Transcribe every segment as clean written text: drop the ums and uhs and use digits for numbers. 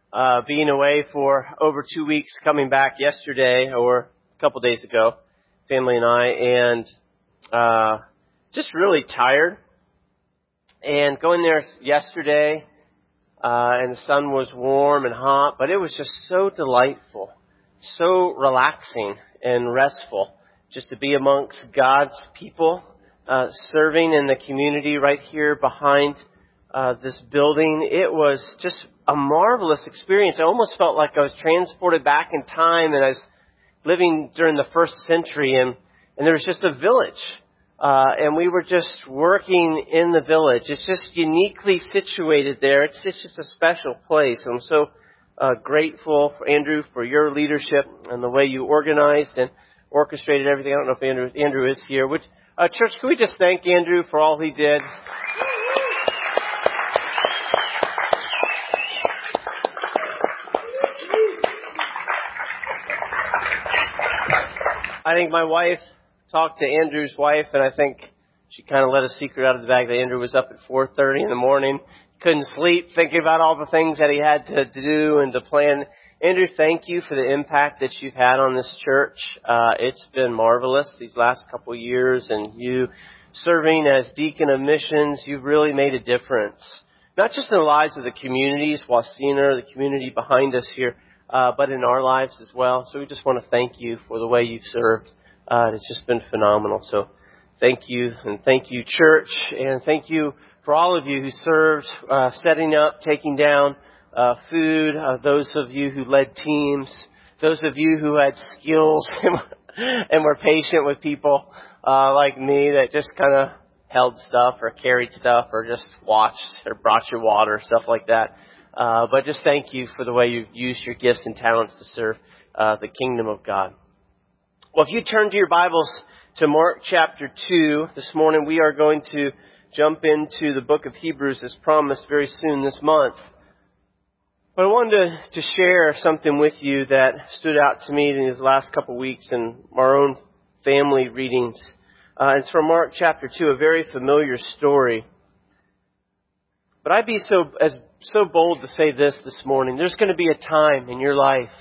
being away for over 2 weeks, coming back yesterday or a couple days ago, family and I, and just really tired. And going there yesterday, and the sun was warm and hot, but it was just so delightful, so relaxing and restful just to be amongst God's people, serving in the community right here behind this building. It was just a marvelous experience. I almost felt like I was transported back in time, and I was living during the first century, and there was just a village. And we were just working in the village. It's just uniquely situated there. It's just a special place. I'm so grateful for Andrew for your leadership and the way you organized and orchestrated everything. I don't know if Andrew is here. Church, can we just thank Andrew for all he did? I think my wife talked to Andrew's wife, and I think she kind of let a secret out of the bag that Andrew was up at 4:30 in the morning, couldn't sleep, thinking about all the things that he had to do and to plan. Andrew, thank you for the impact that you've had on this church. It's been marvelous these last couple of years, and you serving as deacon of missions, you've really made a difference, not just in the lives of the communities, Wasina, the community behind us here, but in our lives as well. So we just want to thank you for the way you've served. It's just been phenomenal. So thank you, and thank you, church, and thank you for all of you who served, setting up, taking down food, those of you who led teams, those of you who had skills and were patient with people like me that just kind of held stuff or carried stuff or just watched or brought your water, stuff like that. But just thank you for the way you've used your gifts and talents to serve the kingdom of God. Well, if you turn to your Bibles to Mark chapter 2, this morning we are going to jump into the book of Hebrews as promised very soon this month. But I wanted to share something with you that stood out to me in these last couple of weeks in our own family readings. It's from Mark chapter 2, a very familiar story. But I'd be so bold to say this morning. There's going to be a time in your life,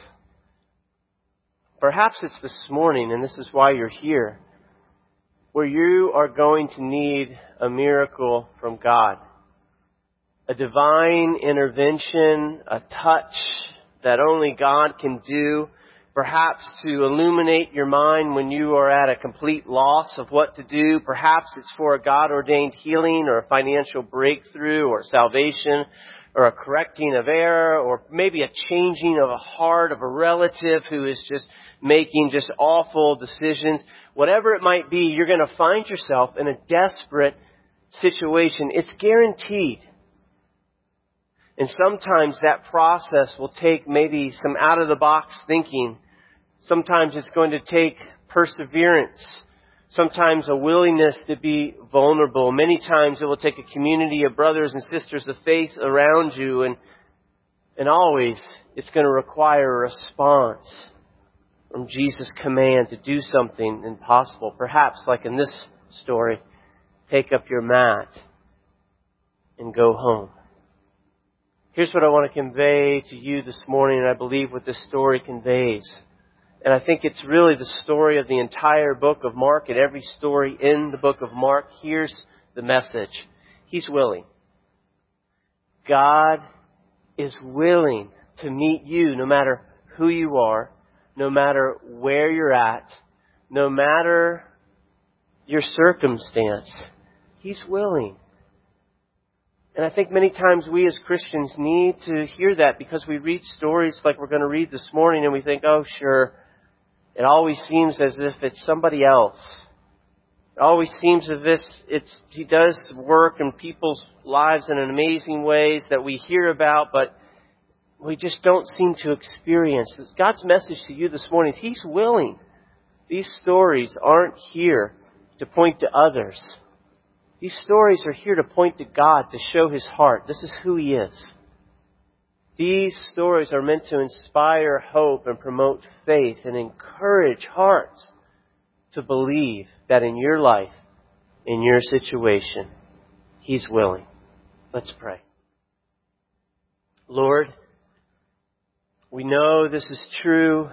perhaps it's this morning, and this is why you're here, where you are going to need a miracle from God. A divine intervention, a touch that only God can do, perhaps to illuminate your mind when you are at a complete loss of what to do. Perhaps it's for a God-ordained healing or a financial breakthrough or salvation or a correcting of error or maybe a changing of a heart of a relative who is just making just awful decisions. Whatever it might be, you're going to find yourself in a desperate situation. It's guaranteed. And sometimes that process will take maybe some out-of-the-box thinking. Sometimes it's going to take perseverance. Sometimes a willingness to be vulnerable. Many times it will take a community of brothers and sisters of faith around you. And always it's going to require a response from Jesus' command to do something impossible. Perhaps, like in this story, take up your mat and go home. Here's what I want to convey to you this morning, and I believe what this story conveys. And I think it's really the story of the entire book of Mark, and every story in the book of Mark. Here's the message. He's willing. God is willing to meet you no matter who you are, no matter where you're at, no matter your circumstance. He's willing. And I think many times we as Christians need to hear that because we read stories like we're going to read this morning and we think, oh, sure, it always seems as if it's somebody else. It always seems as if He does work in people's lives in amazing ways that we hear about, but we just don't seem to experience. God's message to you this morning is He's willing. These stories aren't here to point to others. These stories are here to point to God, to show His heart. This is who He is. These stories are meant to inspire hope and promote faith and encourage hearts to believe that in your life, in your situation, He's willing. Let's pray. Lord, We know this is true,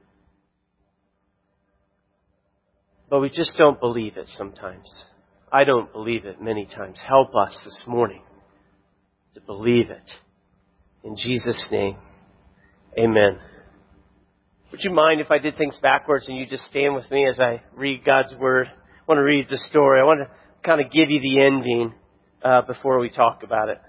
but we just don't believe it sometimes. I don't believe it many times. Help us this morning to believe it. In Jesus' name, amen. Would you mind if I did things backwards and you just stand with me as I read God's Word? I want to read the story. I want to kind of give you the ending before we talk about it.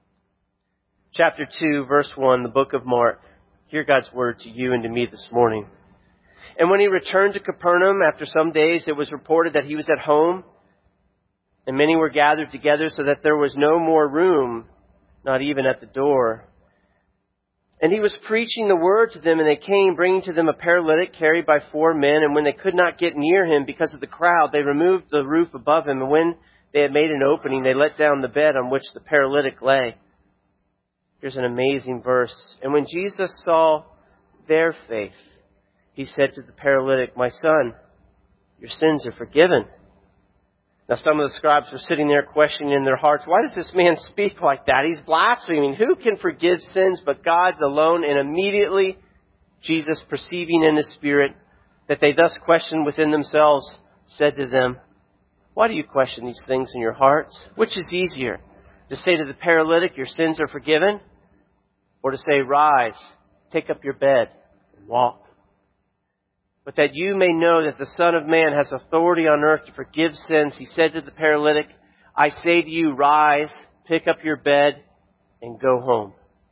Chapter 2, verse 1, the book of Mark. Hear God's Word to you and to me this morning. And when he returned to Capernaum after some days, it was reported that he was at home, and many were gathered together so that there was no more room, not even at the door. And he was preaching the word to them, and they came, bringing to them a paralytic carried by 4 men. And when they could not get near him because of the crowd, they removed the roof above him. And when they had made an opening, they let down the bed on which the paralytic lay. Here's an amazing verse. And when Jesus saw their faith, he said to the paralytic, "My son, your sins are forgiven." Now some of the scribes were sitting there questioning in their hearts, "Why does this man speak like that? He's blaspheming. Who can forgive sins but God alone?" And immediately Jesus, perceiving in his spirit that they thus questioned within themselves, said to them, "Why do you question these things in your hearts? Which is easier, to say to the paralytic, 'Your sins are forgiven,' or to say, 'Rise, take up your bed and walk'? But that you may know that the Son of Man has authority on earth to forgive sins," he said to the paralytic, "I say to you, rise, pick up your bed, and go home."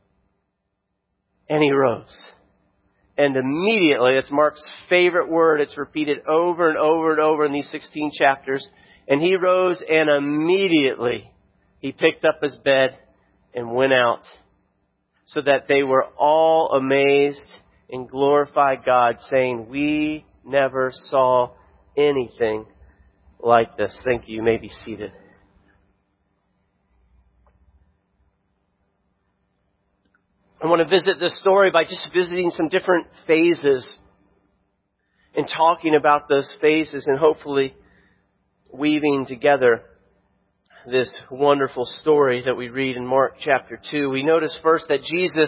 And he rose. And immediately, that's Mark's favorite word. It's repeated over and over and over in these 16 chapters. And he rose, and immediately he picked up his bed and went out, so that they were all amazed and glorified God, saying, "We never saw anything like this." Thank you. You may be seated. I want to visit this story by just visiting some different phases and talking about those phases and hopefully weaving together this wonderful story that we read in Mark chapter 2. We notice first that Jesus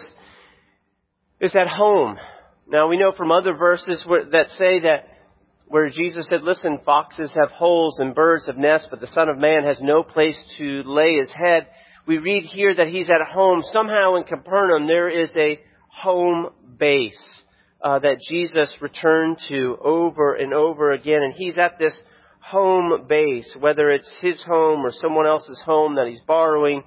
is at home. Now we know from other verses that say that where Jesus said, "Listen, foxes have holes and birds have nests, but the Son of Man has no place to lay his head." We read here that he's at home. Somehow in Capernaum there is a home base that Jesus returned to over and over again. And he's at this home base, whether it's his home or someone else's home that he's borrowing.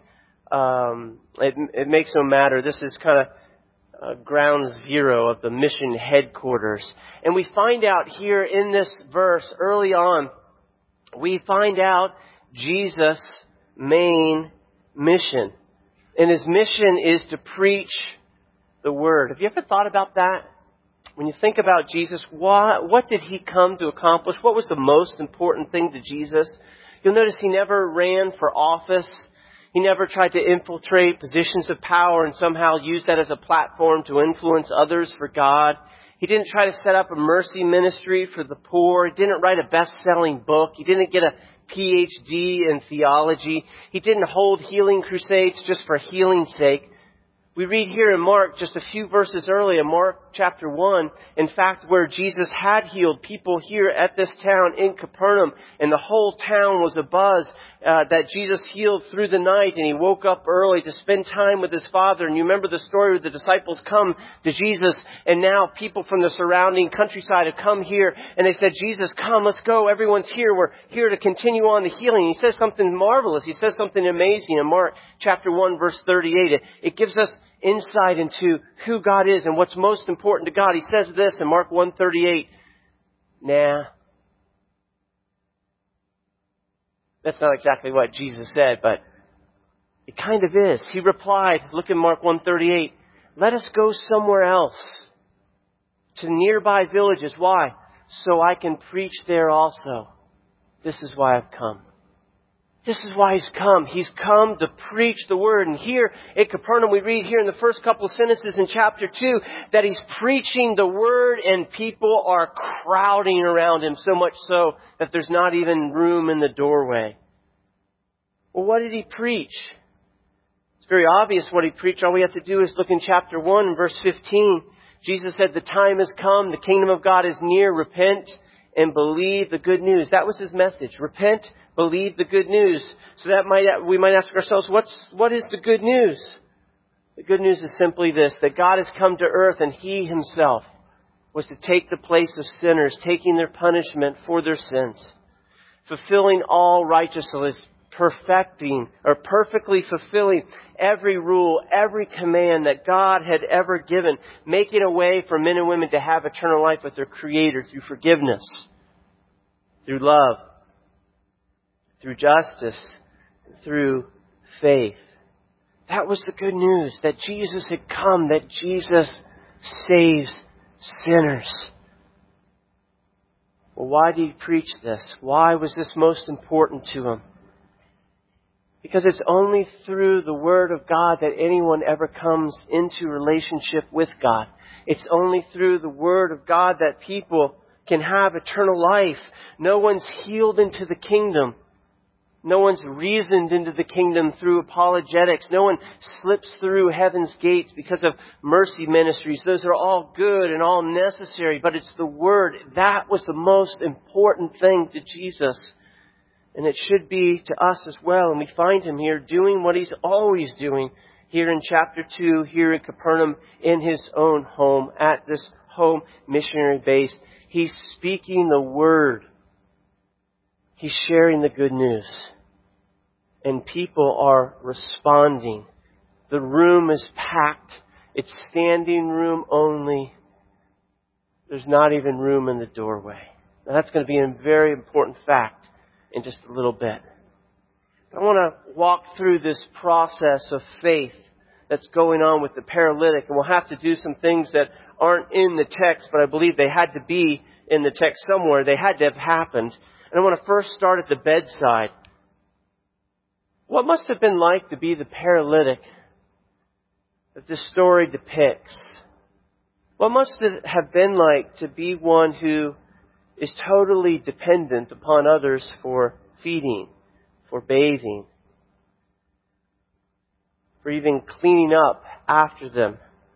It makes no matter. This is kind of ground zero of the mission headquarters. And we find out here in this verse early on, we find out Jesus' main mission. And his mission is to preach the word. Have you ever thought about that? When you think about Jesus, what did he come to accomplish? What was the most important thing to Jesus? You'll notice he never ran for office. He never tried to infiltrate positions of power and somehow use that as a platform to influence others for God. He didn't try to set up a mercy ministry for the poor. He didn't write a best-selling book. He didn't get a PhD in theology. He didn't hold healing crusades just for healing's sake. We read here in Mark, just a few verses earlier, Mark chapter 1, in fact, where Jesus had healed people here at this town in Capernaum, and the whole town was abuzz that Jesus healed through the night, and he woke up early to spend time with his Father. And you remember the story where the disciples come to Jesus, and now people from the surrounding countryside have come here, and they said, "Jesus, come, let's go. Everyone's here. We're here to continue on the healing." And he says something marvelous. He says something amazing in Mark chapter 1, verse 38. It gives us insight into who God is and what's most important to God. He says this in Mark 1:38. Nah. That's not exactly what Jesus said, but it kind of is. He replied, look in Mark 1:38, "Let us go somewhere else, to nearby villages." Why? "So I can preach there also. This is why I've come." This is why he's come. He's come to preach the word. And here at Capernaum, we read here in the first couple of sentences in chapter 2 that he's preaching the word and people are crowding around him, so much so that there's not even room in the doorway. Well, what did he preach? It's very obvious what He preached. All we have to do is look in chapter 1 and verse 15. Jesus said, the time has come, the kingdom of God is near, repent and believe the good news. That was His message. Repent, believe the good news. So we might ask ourselves, what is the good news? The good news is simply this, that God has come to earth and He Himself was to take the place of sinners, taking their punishment for their sins, fulfilling all righteousness, perfectly fulfilling every rule, every command that God had ever given, making a way for men and women to have eternal life with their Creator through forgiveness, through love, through justice, through faith. That was the good news, that Jesus had come, that Jesus saves sinners. Well, why did He preach this? Why was this most important to Him? Because it's only through the Word of God that anyone ever comes into relationship with God. It's only through the Word of God that people can have eternal life. No one's healed into the kingdom. No one's reasoned into the kingdom through apologetics. No one slips through heaven's gates because of mercy ministries. Those are all good and all necessary, but it's the Word. That was the most important thing to Jesus. And it should be to us as well. And we find Him here doing what He's always doing here in chapter 2, here in Capernaum, in His own home, at this home missionary base. He's speaking the Word. He's sharing the good news. And people are responding. The room is packed. It's standing room only. There's not even room in the doorway. Now that's going to be a very important fact in just a little bit. I want to walk through this process of faith that's going on with the paralytic. And we'll have to do some things that aren't in the text, but I believe they had to be in the text somewhere. They had to have happened. And I want to first start at the bedside. What must have been like to be the paralytic that this story depicts? What must it have been like to be one who is totally dependent upon others for feeding, for bathing, for even cleaning up after them?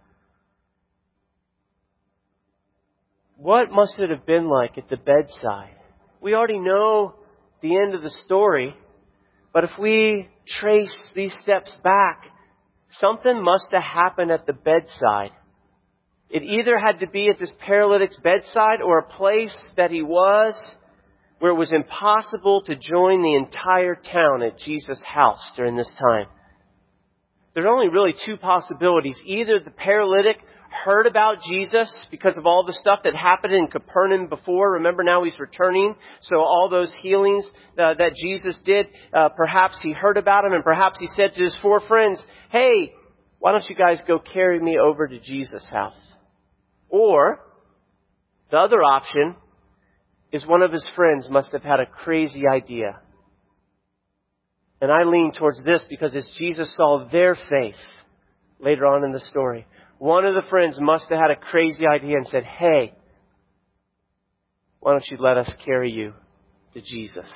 What must it have been like at the bedside? We already know the end of the story, but if we trace these steps back, something must have happened at the bedside. It either had to be at this paralytic's bedside or a place that he was where it was impossible to join the entire town at Jesus' house during this time. There's only really two possibilities. Either the paralytic heard about Jesus because of all the stuff that happened in Capernaum before. Remember, now he's returning. So all those healings that Jesus did, perhaps he heard about them, and perhaps he said to his 4 friends, hey, why don't you guys go carry me over to Jesus' house? Or the other option is one of his friends must have had a crazy idea. And I lean towards this because as Jesus saw their faith later on in the story, one of the friends must have had a crazy idea and said, hey, why don't you let us carry you to Jesus?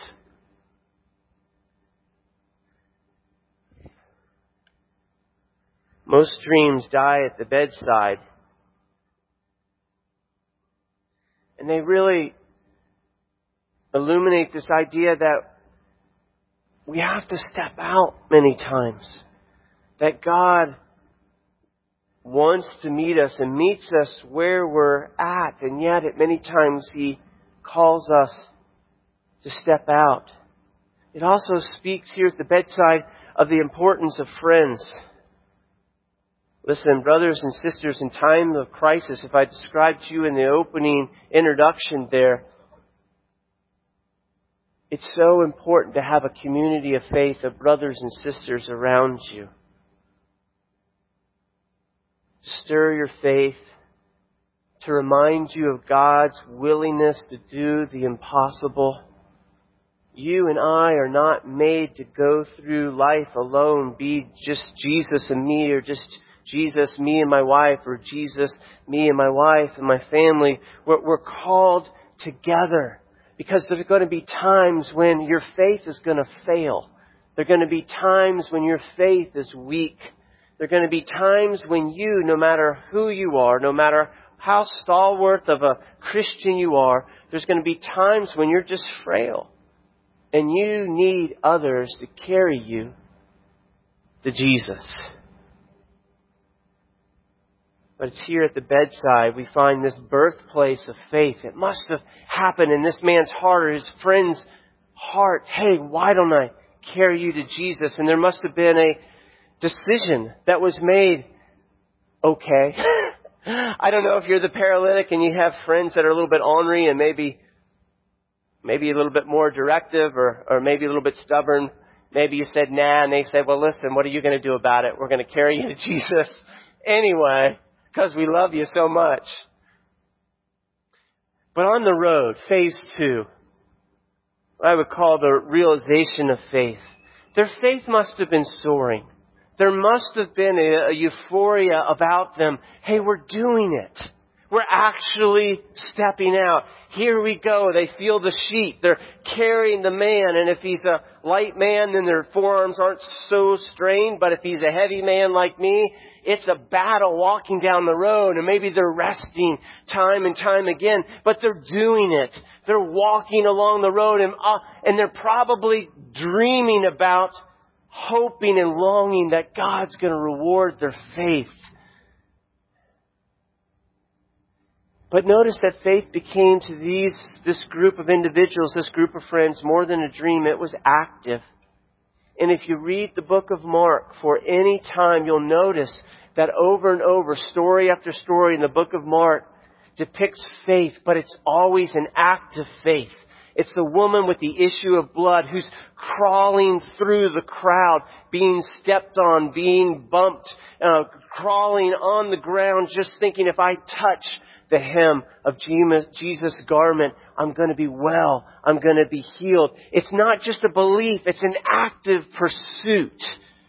Most dreams die at the bedside. And they really illuminate this idea that we have to step out many times. That God wants to meet us and meets us where we're at. And yet at many times He calls us to step out. It also speaks here at the bedside of the importance of friends. Listen, brothers and sisters, in time of crisis, if I described to you in the opening introduction there, it's so important to have a community of faith of brothers and sisters around you. To stir your faith, to remind you of God's willingness to do the impossible. You and I are not made to go through life alone, be just Jesus and me, or just Jesus, me and my wife, or Jesus, me and my wife and my family. We're called together because there are going to be times when your faith is going to fail. There are going to be times when your faith is weak. There are going to be times when you, no matter who you are, no matter how stalwart of a Christian you are, there's going to be times when you're just frail. And you need others to carry you to Jesus. But it's here at the bedside we find this birthplace of faith. It must have happened in this man's heart or his friend's heart. Hey, why don't I carry you to Jesus? And there must have been a decision that was made. Okay. I don't know if you're the paralytic and you have friends that are a little bit ornery and maybe a little bit more directive or maybe a little bit stubborn. Maybe you said nah and they said, well, listen, what are you going to do about it? We're going to carry you to Jesus anyway because we love you so much. But on the road, phase 2, what I would call the realization of faith. Their faith must have been soaring. There must have been a euphoria about them. Hey, we're doing it. We're actually stepping out. Here we go. They feel the sheep. They're carrying the man. And if he's a light man, then their forearms aren't so strained. But if he's a heavy man like me, it's a battle walking down the road. And maybe they're resting time and time again. But they're doing it. They're walking along the road. And they're probably dreaming about, hoping and longing that God's going to reward their faith. But notice that faith became to this group of individuals, this group of friends, more than a dream. It was active. And if you read the book of Mark for any time, you'll notice that over and over, story after story in the book of Mark depicts faith, but it's always an active faith. It's the woman with the issue of blood who's crawling through the crowd, being stepped on, being bumped, crawling on the ground, just thinking, if I touch the hem of Jesus' garment, I'm going to be well. I'm going to be healed. It's not just a belief. It's an active pursuit.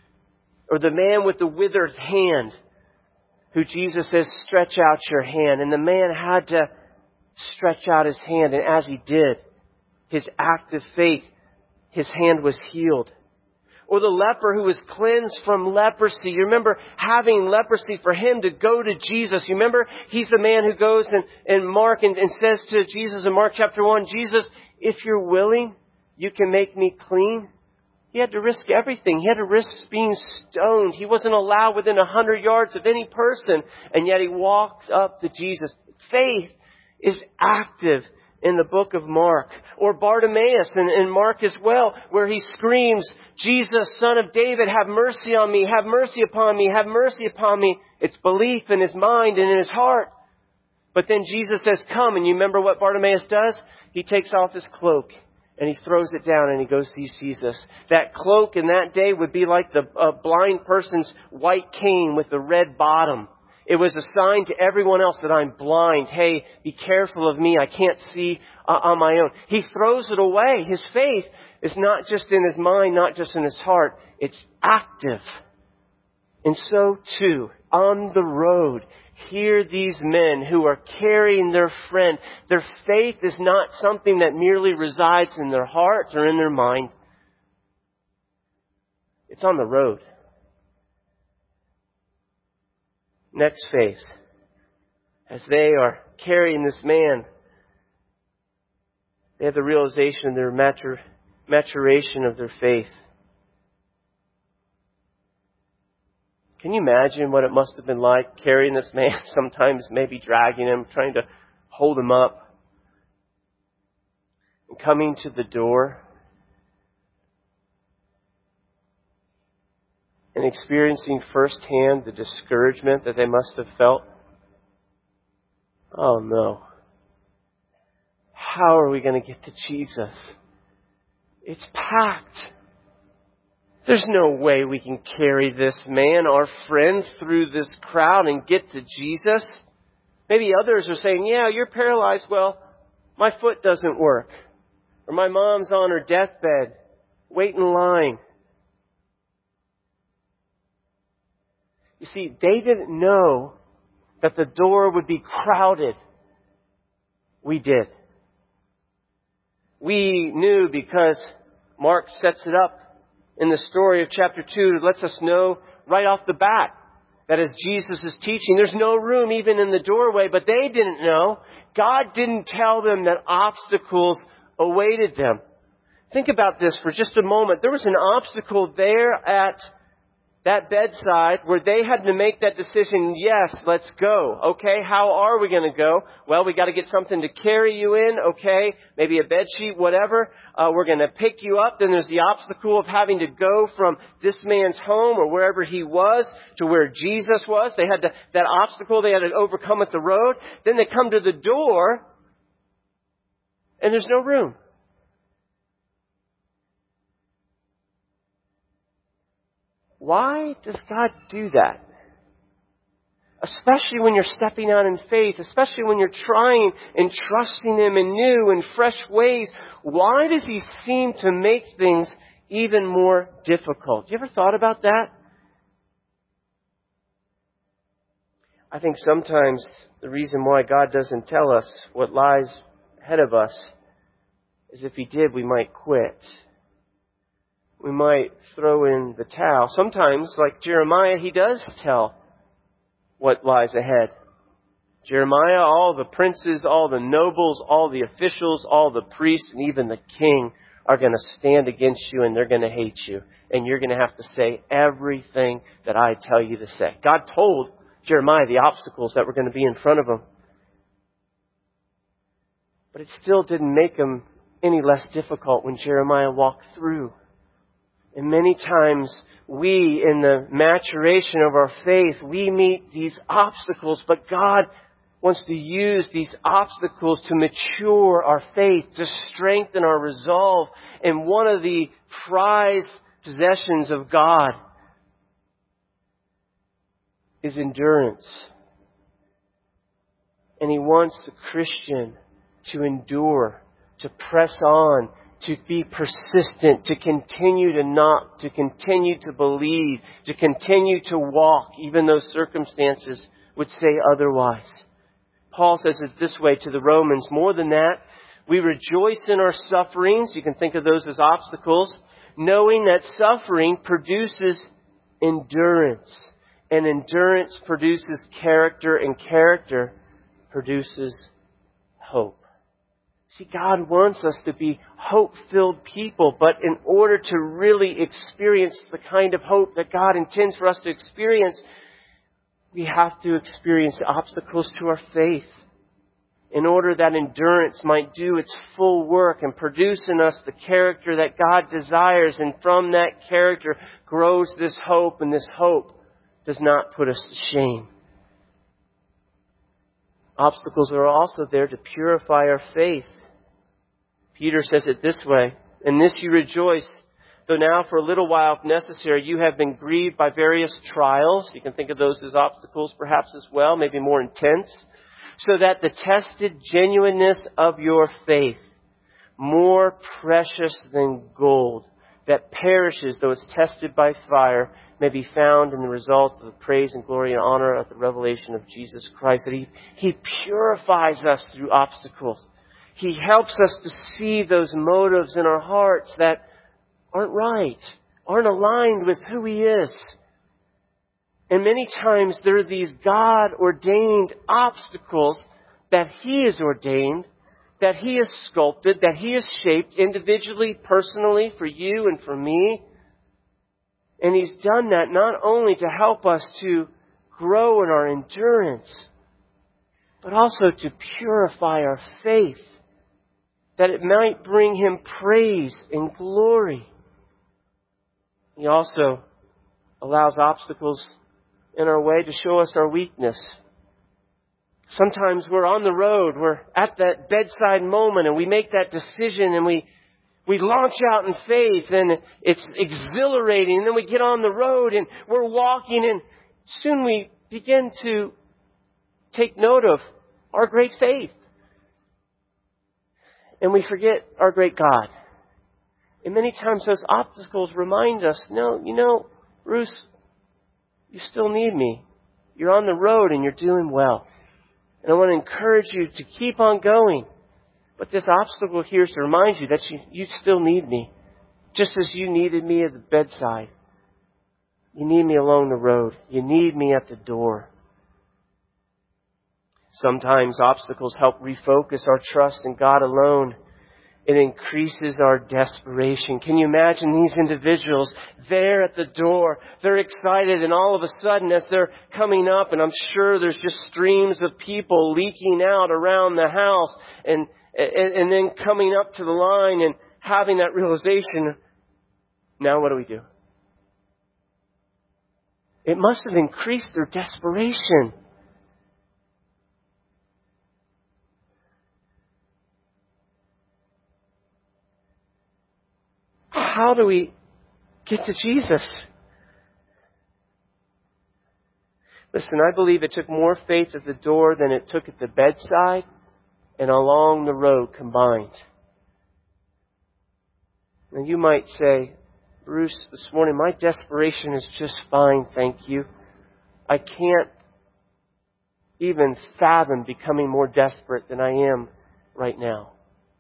Or the man with the withered hand, who Jesus says, stretch out your hand. And the man had to stretch out his hand. And as he did, his active faith, his hand was healed. Or the leper who was cleansed from leprosy. You remember having leprosy, for him to go to Jesus. You remember he's the man who goes and Mark and says to Jesus in Mark chapter 1, Jesus, if you're willing, you can make me clean. He had to risk everything. He had to risk being stoned. He wasn't allowed within 100 yards of any person. And yet he walks up to Jesus. Faith is active in the book of Mark. Or Bartimaeus in Mark as well, where he screams, Jesus, Son of David, have mercy on me, have mercy upon me, have mercy upon me. It's belief in his mind and in his heart. But then Jesus says, come. And you remember what Bartimaeus does? He takes off his cloak and he throws it down and he goes sees Jesus. That cloak in that day would be like the blind person's white cane with the red bottom. It was a sign to everyone else that I'm blind. Hey, be careful of me. I can't see on my own. He throws it away. His faith is not just in his mind, not just in his heart. It's active. And so too, on the road, here these men who are carrying their friend. Their faith is not something that merely resides in their hearts or in their mind. It's on the road. Next phase. As they are carrying this man, they have the realization of their maturation of their faith. Can you imagine what it must have been like carrying this man, sometimes maybe dragging him, trying to hold him up, and coming to the door and experiencing firsthand the discouragement that they must have felt? Oh no. How are we going to get to Jesus? It's packed. There's no way we can carry this man, our friend, through this crowd and get to Jesus. Maybe others are saying, yeah, you're paralyzed. Well, my foot doesn't work. Or my mom's on her deathbed, waiting in line. You see, they didn't know that the door would be crowded. We did. We knew because Mark sets it up in the story of chapter 2 lets us know right off the bat that as Jesus is teaching, there's no room even in the doorway, but they didn't know. God didn't tell them that obstacles awaited them. Think about this for just a moment. There was an obstacle there at that bedside where they had to make that decision. Yes, let's go. Okay, how are we going to go? Well, we got to get something to carry you in. Okay, maybe a bed sheet, whatever. We're going to pick you up. Then there's the obstacle of having to go from this man's home or wherever he was to where Jesus was. They had that obstacle they had to overcome at the road. Then they come to the door and there's no room. Why does God do that? Especially when you're stepping out in faith, especially when you're trying and trusting Him in new and fresh ways. Why does He seem to make things even more difficult? You ever thought about that? I think sometimes the reason why God doesn't tell us what lies ahead of us is if He did, we might quit. We might throw in the towel. Sometimes, like Jeremiah, he does tell what lies ahead. Jeremiah, all the princes, all the nobles, all the officials, all the priests, and even the king are going to stand against you and they're going to hate you. And you're going to have to say everything that I tell you to say. God told Jeremiah the obstacles that were going to be in front of him. But it still didn't make him any less difficult when Jeremiah walked through. And many times we, in the maturation of our faith, we meet these obstacles, but God wants to use these obstacles to mature our faith, to strengthen our resolve. And one of the prized possessions of God is endurance. And He wants the Christian to endure, to press on, to be persistent, to continue to knock, to continue to believe, to continue to walk, even though circumstances would say otherwise. Paul says it this way to the Romans. More than that, we rejoice in our sufferings. You can think of those as obstacles, knowing that suffering produces endurance. And endurance produces character, and character produces hope. See, God wants us to be hope-filled people, but in order to really experience the kind of hope that God intends for us to experience, we have to experience obstacles to our faith in order that endurance might do its full work and produce in us the character that God desires. And from that character grows this hope, and this hope does not put us to shame. Obstacles are also there to purify our faith. Peter says it this way, "In this you rejoice, though now for a little while, if necessary, you have been grieved by various trials." You can think of those as obstacles perhaps as well, maybe more intense. "So that the tested genuineness of your faith, more precious than gold, that perishes though it's tested by fire, may be found in the results of the praise and glory and honor of the revelation of Jesus Christ." That He purifies us through obstacles. He helps us to see those motives in our hearts that aren't right, aren't aligned with who He is. And many times there are these God-ordained obstacles that He has ordained, that He has sculpted, that He has shaped individually, personally, for you and for me. And He's done that not only to help us to grow in our endurance, but also to purify our faith, that it might bring Him praise and glory. He also allows obstacles in our way to show us our weakness. Sometimes we're on the road, we're at that bedside moment, and we make that decision, and we launch out in faith, and it's exhilarating, and then we get on the road, and we're walking, and soon we begin to take note of our great faith. And we forget our great God. And many times those obstacles remind us, no, Bruce, you still need me. You're on the road and you're doing well. And I want to encourage you to keep on going. But this obstacle here is to remind you that you still need me. Just as you needed me at the bedside, you need me along the road. You need me at the door. Sometimes obstacles help refocus our trust in God alone. It increases our desperation. Can you imagine these individuals there at the door? They're excited, and all of a sudden as they're coming up, and I'm sure there's just streams of people leaking out around the house, and then coming up to the line and having that realization, now what do we do? It must have increased their desperation. How do we get to Jesus? Listen, I believe it took more faith at the door than it took at the bedside and along the road combined. And you might say, Bruce, this morning my desperation is just fine, thank you. I can't even fathom becoming more desperate than I am right now.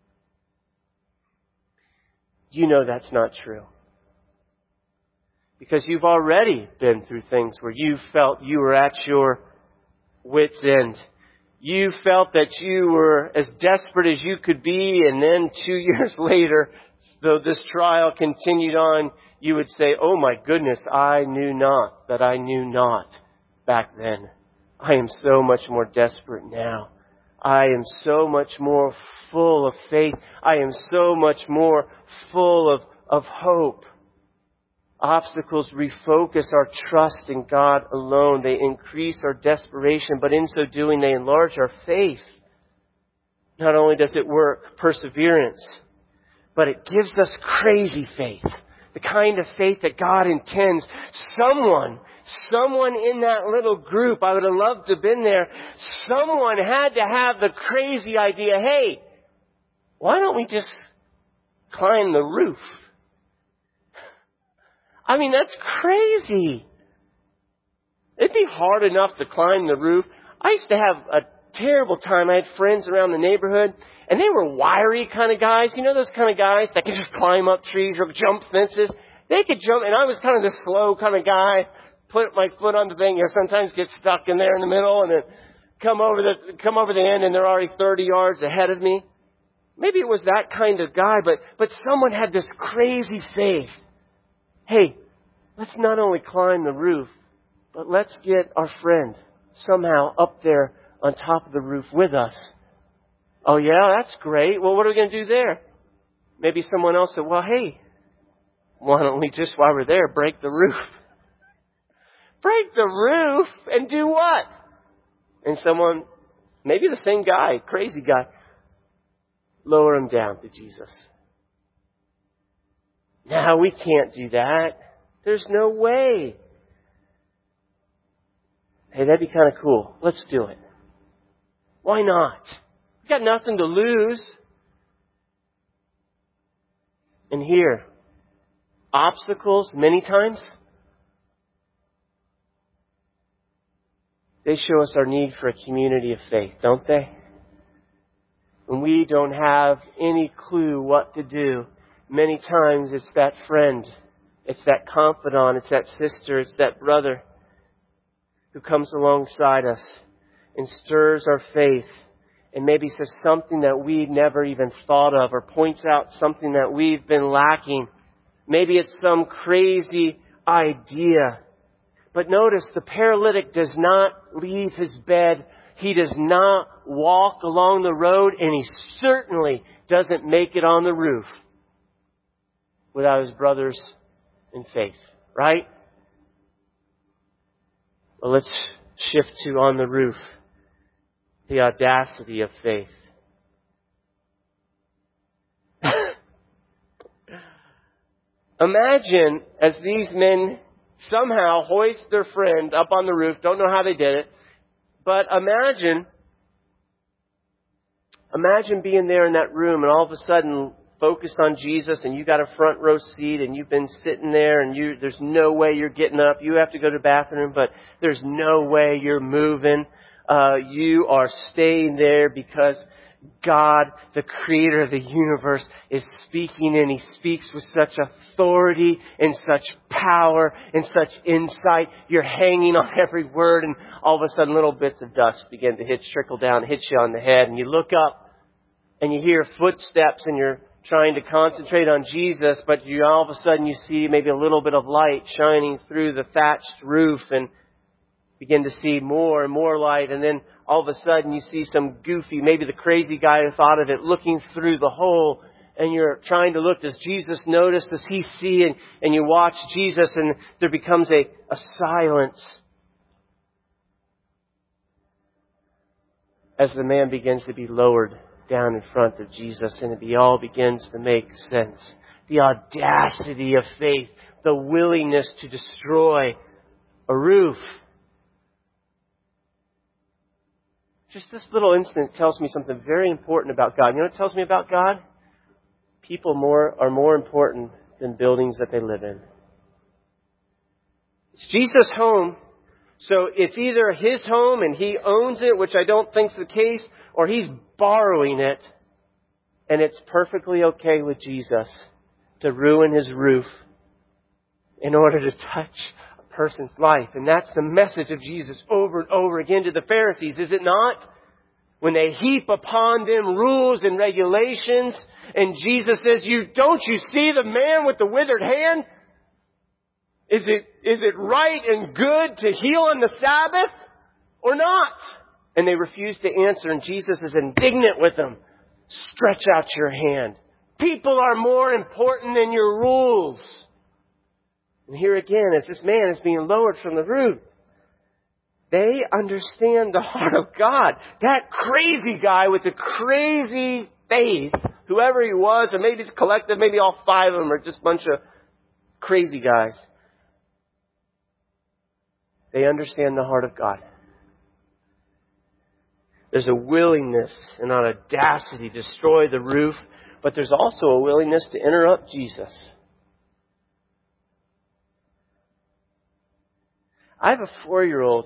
You know that's not true. Because you've already been through things where you felt you were at your wit's end. You felt that you were as desperate as you could be, and then 2 years later, though this trial continued on, you would say, oh my goodness, I knew not that I knew not back then. I am so much more desperate now. I am so much more full of faith. I am so much more full of hope. Obstacles refocus our trust in God alone. They increase our desperation, but in so doing, they enlarge our faith. Not only does it work perseverance, but it gives us crazy faith. The kind of faith that God intends. Someone in that little group, I would have loved to have been there, someone had to have the crazy idea, hey, why don't we just climb the roof? I mean, that's crazy. It'd be hard enough to climb the roof. I used to have a terrible time. I had friends around the neighborhood, and they were wiry kind of guys. You know those kind of guys that can just climb up trees or jump fences? They could jump, and I was kind of the slow kind of guy. Put my foot on the thing, sometimes get stuck in there in the middle, and then come over the end, and they're already 30 yards ahead of me. Maybe it was that kind of guy, but someone had this crazy faith. Hey, let's not only climb the roof, but let's get our friend somehow up there on top of the roof with us. Oh yeah, that's great. Well, what are we going to do there? Maybe someone else said, well, hey, why don't we just, while we're there, break the roof? Break the roof and do what? And someone, maybe the same guy, crazy guy, lower him down to Jesus. No, we can't do that. There's no way. Hey, that'd be kind of cool. Let's do it. Why not? We've got nothing to lose. And here, obstacles many times, they show us our need for a community of faith, don't they? When we don't have any clue what to do, many times it's that friend, it's that confidant, it's that sister, it's that brother who comes alongside us and stirs our faith and maybe says something that we never even thought of or points out something that we've been lacking. Maybe it's some crazy idea. But notice, the paralytic does not leave his bed. He does not walk along the road, and he certainly doesn't make it on the roof without his brothers in faith. Right? Well, let's shift to on the roof. The audacity of faith. Imagine as these men somehow hoist their friend up on the roof. Don't know how they did it. But imagine being there in that room and all of a sudden focused on Jesus, and you got a front row seat and you've been sitting there and there's no way you're getting up. You have to go to the bathroom, but there's no way you're moving. You are staying there because God, the creator of the universe, is speaking, and He speaks with such authority and such power and such insight. You're hanging on every word, and all of a sudden little bits of dust begin to trickle down, hit you on the head, and you look up and you hear footsteps, and you're trying to concentrate on Jesus, but all of a sudden you see maybe a little bit of light shining through the thatched roof, and begin to see more and more light, and then all of a sudden you see some goofy, maybe the crazy guy who thought of it, looking through the hole, and you're trying to look, does Jesus notice? Does He see? And you watch Jesus, and there becomes a silence as the man begins to be lowered down in front of Jesus, and it all begins to make sense. The audacity of faith, the willingness to destroy a roof. Just this little incident tells me something very important about God. You know what it tells me about God? People are more important than buildings that they live in. It's Jesus' home, so it's either His home and He owns it, which I don't think is the case, or He's borrowing it, and it's perfectly okay with Jesus to ruin His roof in order to touch a person's life. And that's the message of Jesus over and over again to the Pharisees, is it not? When they heap upon them rules and regulations, and Jesus says, don't you see the man with the withered hand? Is it right and good to heal on the Sabbath or not? And they refuse to answer, and Jesus is indignant with them. Stretch out your hand. People are more important than your rules. And here again, as this man is being lowered from the roof, they understand the heart of God. That crazy guy with the crazy faith, whoever he was, or maybe it's collective, maybe all five of them are just a bunch of crazy guys. They understand the heart of God. There's a willingness and an audacity to destroy the roof, but there's also a willingness to interrupt Jesus. I have a 4-year-old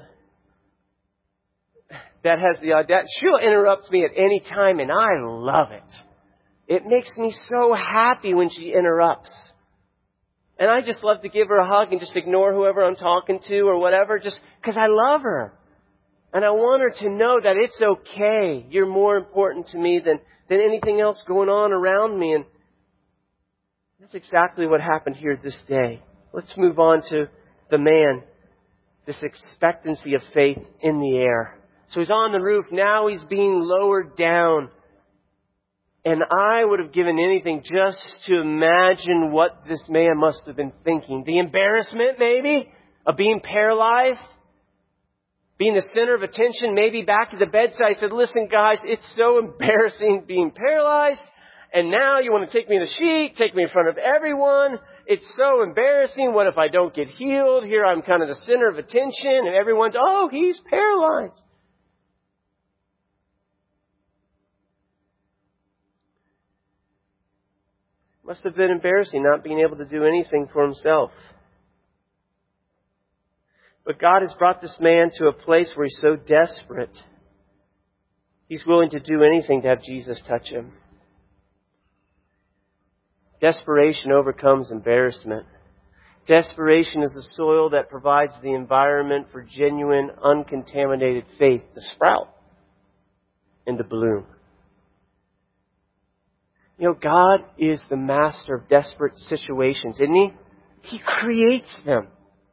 that has the audacity. She'll interrupt me at any time, and I love it. It makes me so happy when she interrupts. And I just love to give her a hug and just ignore whoever I'm talking to or whatever, just because I love her. And I want her to know that it's okay. You're more important to me than anything else going on around me. And that's exactly what happened here this day. Let's move on to the man. This expectancy of faith in the air. So he's on the roof. Now he's being lowered down. And I would have given anything just to imagine what this man must have been thinking. The embarrassment, maybe, of being paralyzed. Being the center of attention, maybe back at the bedside. He said, listen, guys, it's so embarrassing being paralyzed. And now you want to take me in the sheet, take me in front of everyone. It's so embarrassing. What if I don't get healed? Here I'm kind of the center of attention, and everyone's, oh, he's paralyzed. Must have been embarrassing not being able to do anything for himself. But God has brought this man to a place where he's so desperate, he's willing to do anything to have Jesus touch him. Desperation overcomes embarrassment. Desperation is the soil that provides the environment for genuine, uncontaminated faith to sprout and to bloom. You know, God is the master of desperate situations, isn't He? He creates them.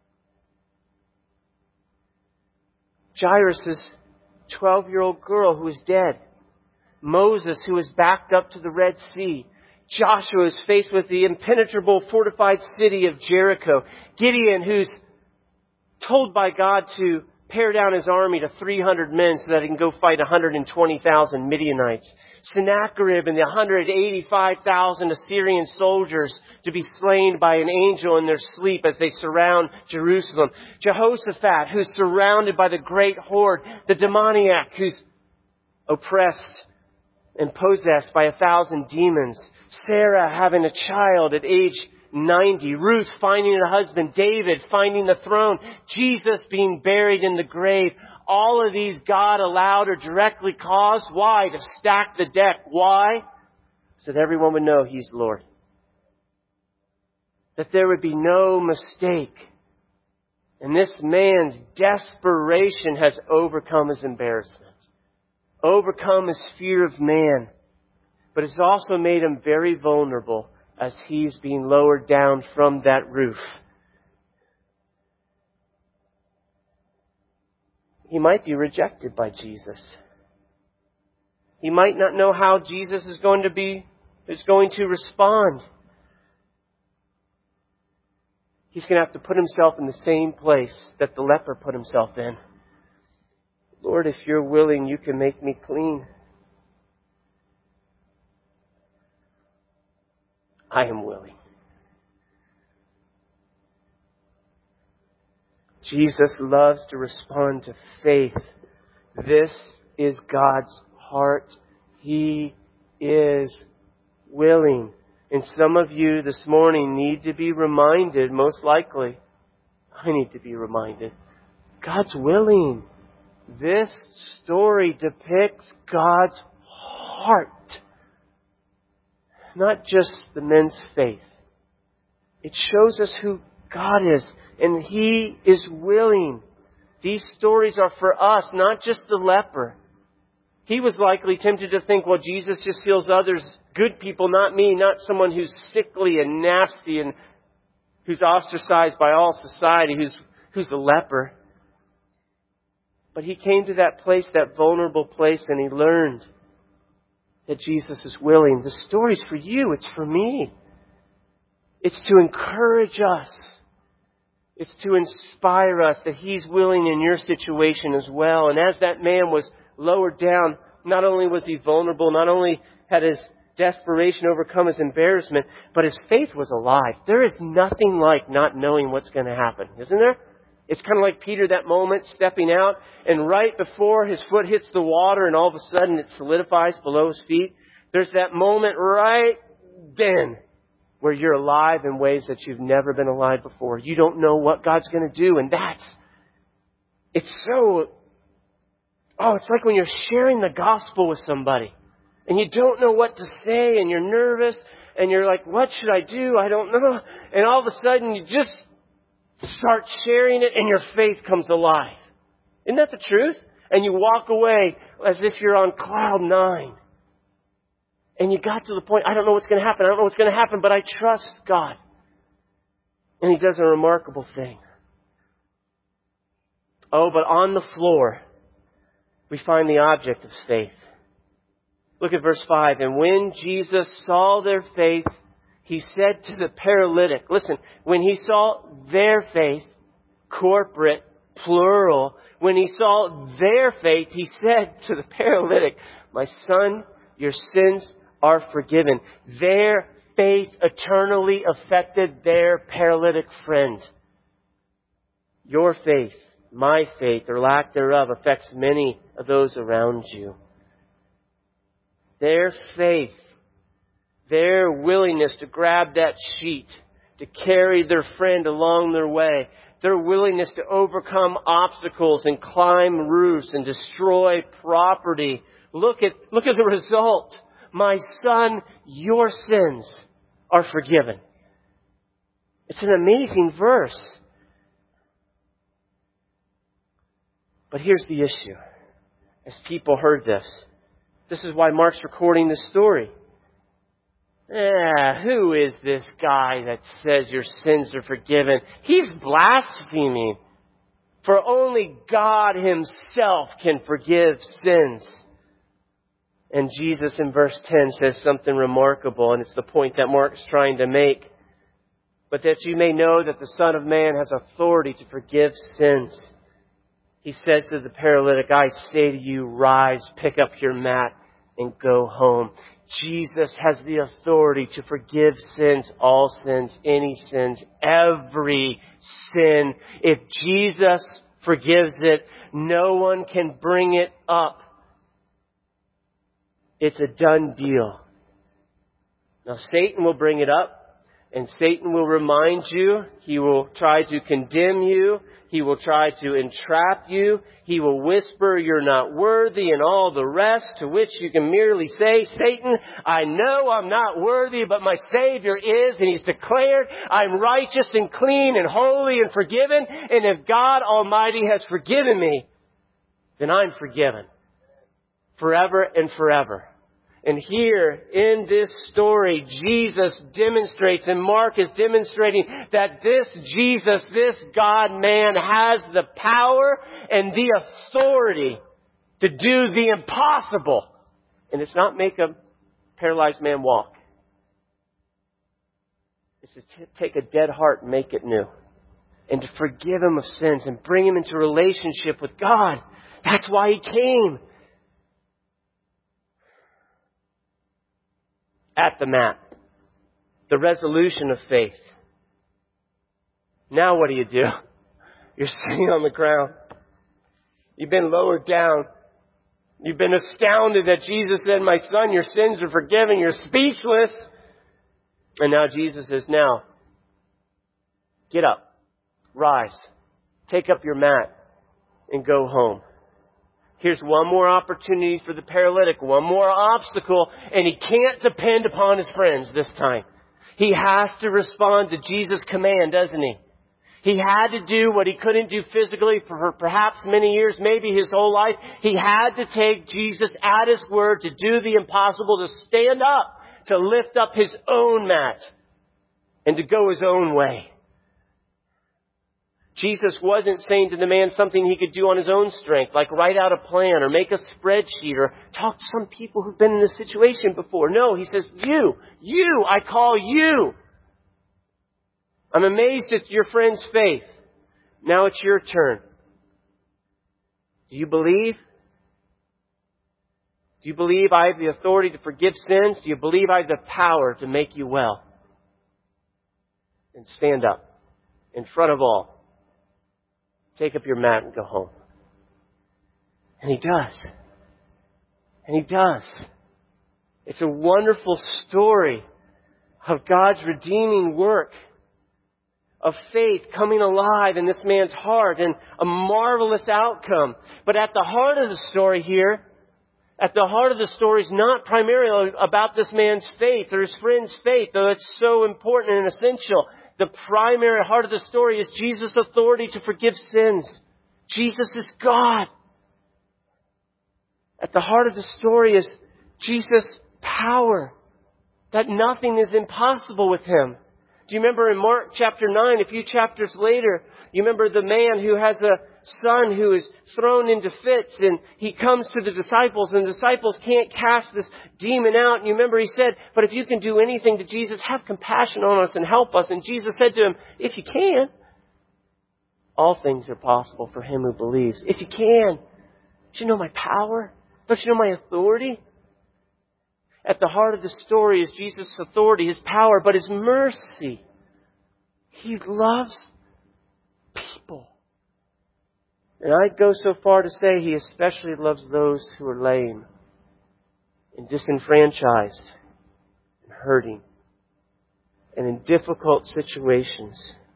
Jairus' 12-year-old girl who is dead. Moses, who is backed up to the Red Sea. Joshua is faced with the impenetrable fortified city of Jericho. Gideon, who's told by God to pare down his army to 300 men so that he can go fight 120,000 Midianites. Sennacherib and the 185,000 Assyrian soldiers to be slain by an angel in their sleep as they surround Jerusalem. Jehoshaphat, who's surrounded by the great horde. The demoniac, who's oppressed and possessed by 1,000 demons. Sarah having a child at age 90. Ruth finding a husband. David finding the throne. Jesus being buried in the grave. all of these God allowed or directly caused. Why? To stack the deck. Why? So that everyone would know He's Lord. That there would be no mistake. And this man's desperation has overcome his embarrassment, overcome his fear of man. But it's also made him very vulnerable as he's being lowered down from that roof. He might be rejected by Jesus. He might not know how Jesus is going to respond. He's going to have to put himself in the same place that the leper put himself in. Lord, if you're willing, you can make me clean. I am willing. Jesus loves to respond to faith. This is God's heart. He is willing. And some of you this morning need to be reminded, most likely, I need to be reminded, God's willing. This story depicts God's heart. Not just the men's faith. It shows us who God is. And He is willing. These stories are for us, not just the leper. He was likely tempted to think, well, Jesus just heals others, good people, not me, not someone who's sickly and nasty and who's ostracized by all society, who's a leper. But he came to that place, that vulnerable place, and he learned that Jesus is willing. The story's for you. It's for me. It's to encourage us. It's to inspire us that He's willing in your situation as well. And as that man was lowered down, not only was he vulnerable, not only had his desperation overcome his embarrassment, but his faith was alive. There is nothing like not knowing what's going to happen, isn't there? It's kind of like Peter, that moment, stepping out, and right before his foot hits the water and all of a sudden it solidifies below his feet, there's that moment right then where you're alive in ways that you've never been alive before. You don't know what God's going to do, and it's like when you're sharing the gospel with somebody, and you don't know what to say, and you're nervous, and you're like, what should I do? I don't know. And all of a sudden you just start sharing it and your faith comes alive. Isn't that the truth? And you walk away as if you're on cloud 9. And you got to the point, I don't know what's going to happen, but I trust God. And He does a remarkable thing. Oh, but on the floor, we find the object of faith. Look at verse 5. And when Jesus saw their faith, He said to the paralytic, listen, when He saw their faith, corporate, plural, when He saw their faith, He said to the paralytic, my son, your sins are forgiven. Their faith eternally affected their paralytic friend. Your faith, my faith, or lack thereof, affects many of those around you. Their faith, their willingness to grab that sheet, to carry their friend along their way, their willingness to overcome obstacles and climb roofs and destroy property. Look at the result. My son, your sins are forgiven. It's an amazing verse. But here's the issue. As people heard this is why Mark's recording this story. Who is this guy that says your sins are forgiven? He's blaspheming. For only God Himself can forgive sins. And Jesus in verse 10 says something remarkable, and it's the point that Mark's trying to make. But that you may know that the Son of Man has authority to forgive sins. He says to the paralytic, I say to you, rise, pick up your mat, and go home. Jesus has the authority to forgive sins, all sins, any sins, every sin. If Jesus forgives it, no one can bring it up. It's a done deal. Now, Satan will bring it up. And Satan will remind you. He will try to condemn you. He will try to entrap you. He will whisper, "You're not worthy," and all the rest, to which you can merely say, "Satan, I know I'm not worthy, but my Savior is, and He's declared I'm righteous and clean and holy and forgiven. And if God Almighty has forgiven me, then I'm forgiven forever and forever." And here in this story, Jesus demonstrates, and Mark is demonstrating, that this Jesus, this God-man, has the power and the authority to do the impossible. And it's not make a paralyzed man walk. It's to take a dead heart and make it new. And to forgive him of sins and bring him into relationship with God. That's why He came. At the mat. The resolution of faith. Now what do? You're sitting on the ground. You've been lowered down. You've been astounded that Jesus said, "My son, your sins are forgiven." You're speechless. And now Jesus says, "Now, get up, rise, take up your mat, and go home." Here's one more opportunity for the paralytic, one more obstacle, and he can't depend upon his friends this time. He has to respond to Jesus' command, doesn't he? He had to do what he couldn't do physically for perhaps many years, maybe his whole life. He had to take Jesus at His word to do the impossible, to stand up, to lift up his own mat, and to go his own way. Jesus wasn't saying to the man something he could do on his own strength, like write out a plan or make a spreadsheet or talk to some people who've been in this situation before. No, He says, you, I call you. I'm amazed at your friend's faith. Now it's your turn. Do you believe? Do you believe I have the authority to forgive sins? Do you believe I have the power to make you well? And stand up in front of all. Take up your mat and go home. And he does. And he does. It's a wonderful story of God's redeeming work, of faith coming alive in this man's heart, and a marvelous outcome. But at the heart of the story here, at the heart of the story is not primarily about this man's faith or his friend's faith, though it's so important and essential. The primary heart of the story is Jesus' authority to forgive sins. Jesus is God. At the heart of the story is Jesus' power, that nothing is impossible with Him. Do you remember in Mark chapter 9, a few chapters later, you remember the man who has a son who is thrown into fits, and he comes to the disciples, and the disciples can't cast this demon out. And you remember he said, "But if you can do anything to Jesus, have compassion on us and help us." And Jesus said to him, "If you can, all things are possible for him who believes." If you can. Don't you know my power? Don't you know my authority? At the heart of the story is Jesus' authority, His power, but His mercy. He loves people. And I'd go so far to say He especially loves those who are lame and disenfranchised and hurting and in difficult situations.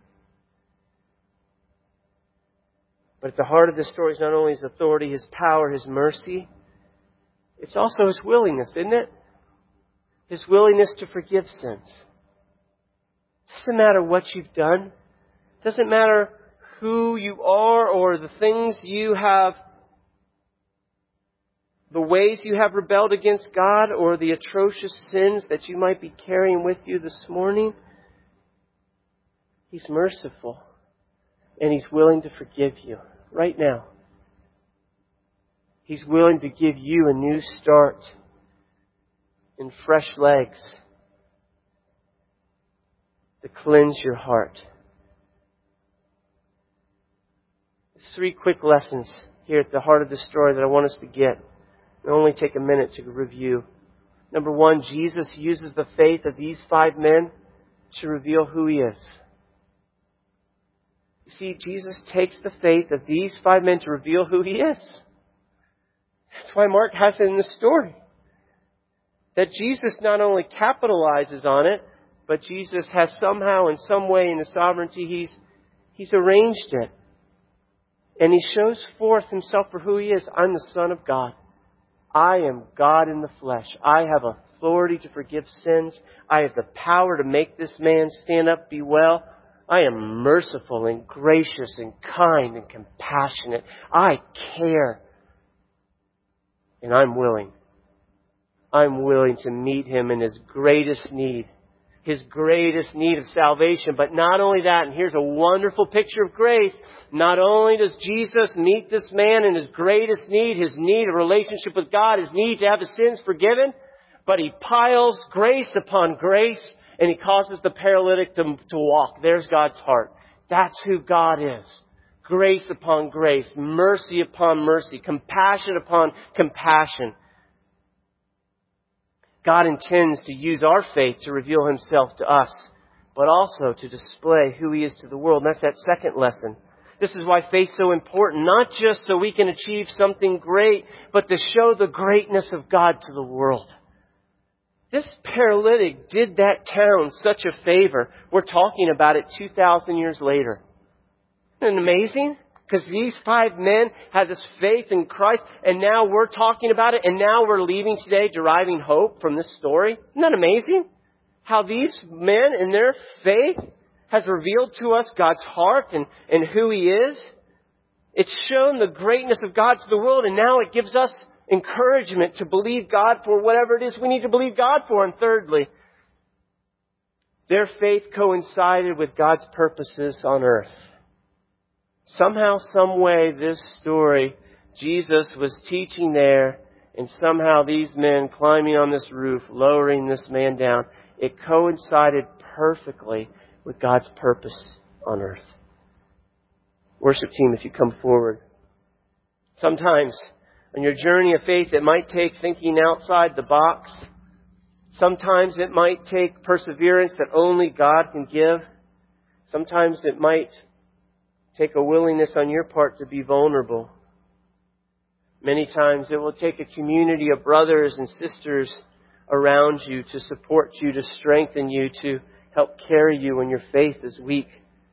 But at the heart of the story is not only His authority, His power, His mercy, it's also His willingness, isn't it? His willingness to forgive sins. Doesn't matter what you've done. Doesn't matter who you are or the things you have, the ways you have rebelled against God or the atrocious sins that you might be carrying with you this morning. He's merciful and He's willing to forgive you right now. He's willing to give you a new start and fresh legs to cleanse your heart. There's 3 quick lessons here at the heart of the story that I want us to get. It'll only take a minute to review. Number 1, Jesus uses the faith of these 5 men to reveal who He is. You see, Jesus takes the faith of these 5 men to reveal who He is. That's why Mark has it in the story. That Jesus not only capitalizes on it, But Jesus has somehow, in some way, in His sovereignty, He's arranged it. And He shows forth Himself for who He is. I'm the Son of God. I am God in the flesh. I have authority to forgive sins. I have the power to make this man stand up, be well. I am merciful and gracious and kind and compassionate. I care. And I'm willing. I'm willing to meet him in his greatest need. His greatest need of salvation. But not only that, and here's a wonderful picture of grace. Not only does Jesus meet this man in his greatest need, his need of relationship with God, his need to have his sins forgiven, but He piles grace upon grace, and He causes the paralytic to walk. There's God's heart. That's who God is. Grace upon grace, mercy upon mercy, compassion upon compassion. God intends to use our faith to reveal Himself to us, but also to display who He is to the world. And that's that second lesson. This is why faith's so important, not just so we can achieve something great, but to show the greatness of God to the world. This paralytic did that town such a favor. We're talking about it 2,000 years later. Isn't it amazing? Because these 5 men had this faith in Christ, and now we're talking about it, and now we're leaving today deriving hope from this story. Isn't that amazing? How these men in their faith has revealed to us God's heart and who He is. It's shown the greatness of God to the world, and now it gives us encouragement to believe God for whatever it is we need to believe God for. And thirdly, their faith coincided with God's purposes on earth. Somehow, some way, this story, Jesus was teaching there, and somehow these men climbing on this roof, lowering this man down, it coincided perfectly with God's purpose on earth. Worship team, if you come forward. Sometimes, on your journey of faith, it might take thinking outside the box. Sometimes it might take perseverance that only God can give. Sometimes it might take a willingness on your part to be vulnerable. Many times it will take a community of brothers and sisters around you to support you, to strengthen you, to help carry you when your faith is weak.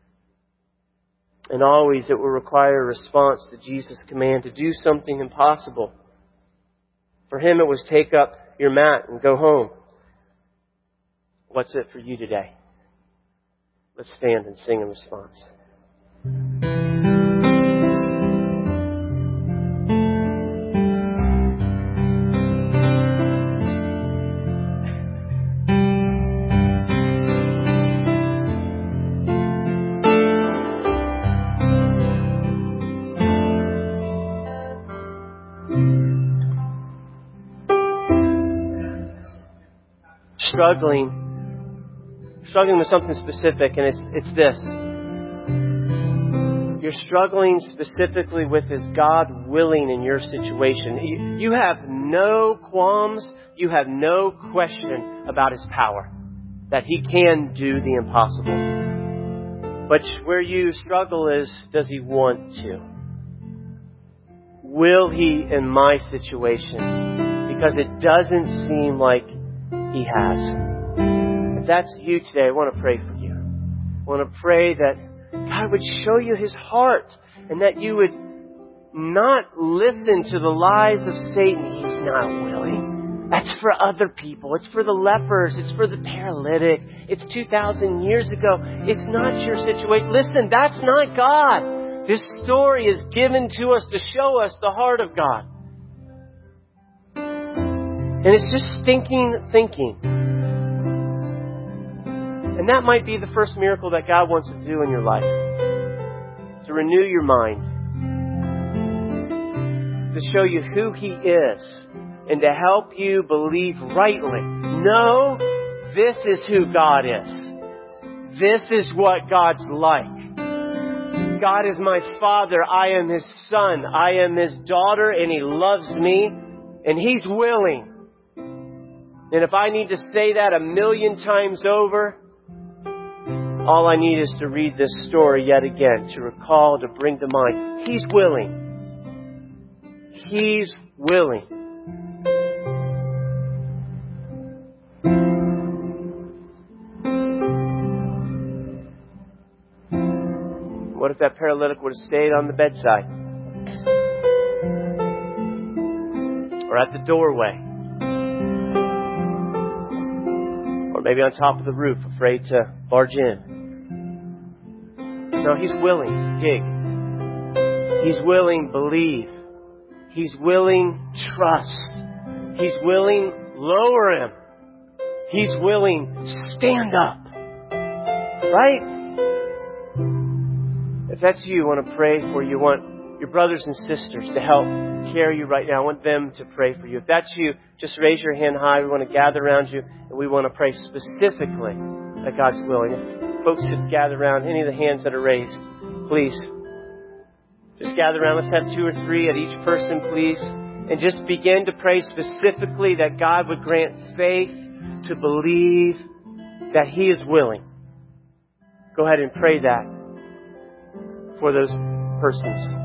And always it will require a response to Jesus' command to do something impossible. For Him it was take up your mat and go home. What's it for you today? Let's stand and sing in response. Struggling with something specific, and it's this. You're struggling specifically with, is God willing in your situation? You have no qualms, you have no question about His power, that He can do the impossible. But where you struggle is, does He want to? Will He in my situation? Because it doesn't seem like He has. If that's you today, I want to pray for you. I want to pray that God would show you His heart, and that you would not listen to the lies of Satan. He's not willing. That's for other people. It's for the lepers. It's for the paralytic. It's 2,000 years ago. It's not your situation. Listen, that's not God. This story is given to us to show us the heart of God. And it's just stinking thinking. And that might be the first miracle that God wants to do in your life. To renew your mind. To show you who He is. And to help you believe rightly. No, this is who God is. This is what God's like. God is my Father. I am His son. I am His daughter, and He loves me. And He's willing. And if I need to say that 1,000,000 times over, all I need is to read this story yet again, to recall, to bring to mind. He's willing. He's willing. What if that paralytic would have stayed on the bedside? Or at the doorway? Or maybe on top of the roof, afraid to barge in? No, He's willing. Dig. He's willing. Believe. He's willing. Trust. He's willing. Lower Him. He's willing. Stand up. Right? If that's you, I want to pray for you. I want your brothers and sisters to help carry you right now. I want them to pray for you. If that's you, just raise your hand high. We want to gather around you, and we want to pray specifically that God's willing. If folks should gather around any of the hands that are raised, please. Just gather around. Let's have 2 or 3 at each person, please. And just begin to pray specifically that God would grant faith to believe that He is willing. Go ahead and pray that for those persons.